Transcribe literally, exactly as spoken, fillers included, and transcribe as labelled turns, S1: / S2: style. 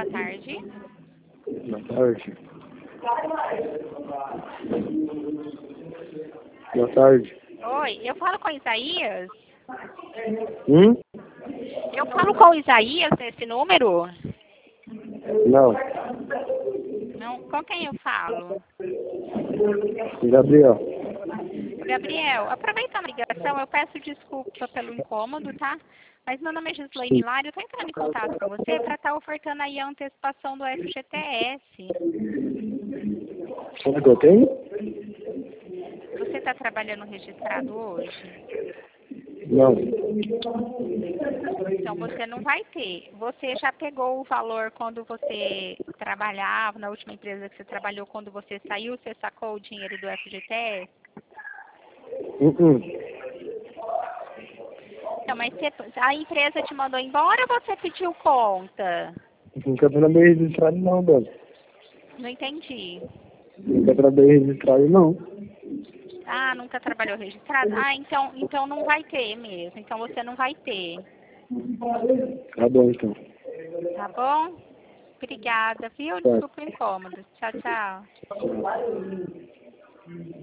S1: boa tarde.
S2: Boa tarde. Boa tarde.
S1: Oi, eu falo com o Isaías?
S2: Hum?
S1: Eu falo com o Isaías nesse número?
S2: Não.
S1: Não, com quem eu falo?
S2: Gabriel.
S1: Gabriel, aproveitando a ligação, eu peço desculpa pelo incômodo, tá? Mas meu nome é Gislaine Hilário, eu estou entrando em contato com você para estar ofertando aí a antecipação do F G T S.
S2: Como é que eu tenho?
S1: Você está trabalhando registrado hoje?
S2: Não.
S1: Então você não vai ter. Você já pegou o valor quando você trabalhava, na última empresa que você trabalhou, quando você saiu, você sacou o dinheiro do F G T S?
S2: Uh -uh.
S1: Então, mas você, a empresa te mandou embora ou você pediu conta?
S2: Nunca trabalhei registrado não, Dona.
S1: Não entendi.
S2: Nunca trabalhei registrado não.
S1: Ah, nunca trabalhou registrado? Ah, então, então não vai ter mesmo. Então você não vai ter.
S2: Tá bom então.
S1: Tá bom? Obrigada, viu?
S2: Tá.
S1: Desculpa o incômodo. Tchau, tchau.